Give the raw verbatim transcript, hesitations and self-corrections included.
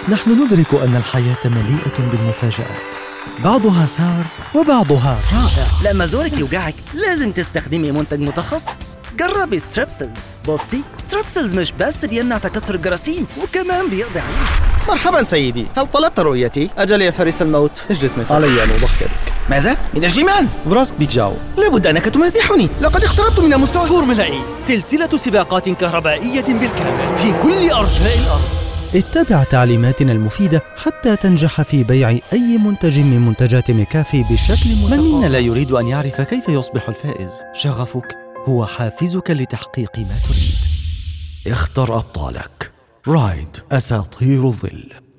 نحن ندرك أن الحياة مليئة بالمفاجآت، بعضها سار وبعضها رائع. لما زورك يوجعك لازم تستخدمي منتج متخصص. جربي ستريبسلز. بصي، ستريبسلز مش بس بيمنع تكسر الجراثيم، وكمان بيقضي عليه. مرحبا سيدي، هل طلبت رؤيتي؟ أجل يا فريس الموت، اجلس من فضلك. علي أن أضحك بك. ماذا؟ من الجمال؟ فراسك بيك جاو. لابد أنك تمازحني، لقد اقتربت من المستوى. فورمولا إي، سلسلة سباقات كهربائية بالكامل في كل أرجاء الأرض. اتبع تعليماتنا المفيدة حتى تنجح في بيع أي منتج من منتجات ميكافي بشكل متقارب. من منا لا يريد أن يعرف كيف يصبح الفائز؟ شغفك هو حافزك لتحقيق ما تريد. اختر أبطالك. رايد أساطير الظل.